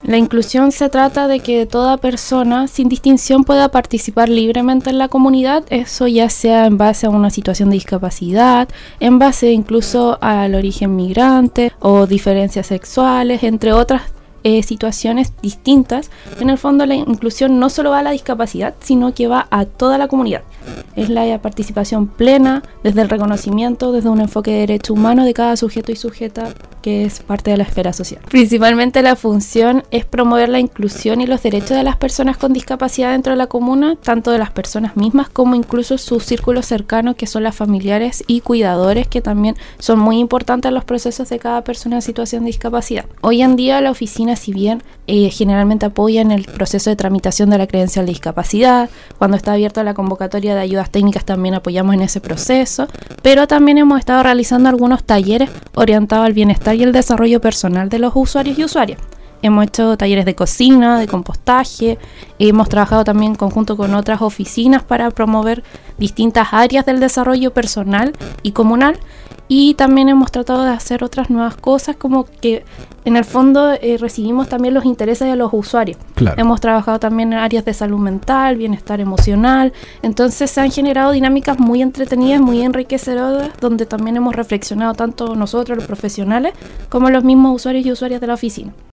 La inclusión se trata de que toda persona, sin distinción, pueda participar libremente en la comunidad, eso ya sea en base a una situación de discapacidad, en base incluso al origen migrante o diferencias sexuales, entre otras situaciones distintas. En el fondo la inclusión no solo va a la discapacidad, sino que va a toda la comunidad. Es la participación plena desde el reconocimiento, desde un enfoque de derecho humano de cada sujeto y sujeta que es parte de la esfera social. Principalmente la función es promover la inclusión y los derechos de las personas con discapacidad dentro de la comuna, tanto de las personas mismas como incluso sus círculos cercanos, que son las familiares y cuidadores, que también son muy importantes en los procesos de cada persona en situación de discapacidad. Hoy en día la oficina, si bien generalmente apoya en el proceso de tramitación de la credencial de discapacidad, cuando está abierta la convocatoria de ayudas técnicas también apoyamos en ese proceso, pero también hemos estado realizando algunos talleres orientados al bienestar y el desarrollo personal de los usuarios y usuarias. Hemos hecho talleres de cocina, de compostaje, hemos trabajado también en conjunto con otras oficinas para promover distintas áreas del desarrollo personal y comunal, y también hemos tratado de hacer otras nuevas cosas, como que en el fondo recibimos también los intereses de los usuarios. Claro. Hemos trabajado también en áreas de salud mental, bienestar emocional, entonces se han generado dinámicas muy entretenidas, muy enriquecedoras, donde también hemos reflexionado tanto nosotros, los profesionales, como los mismos usuarios y usuarias de la oficina.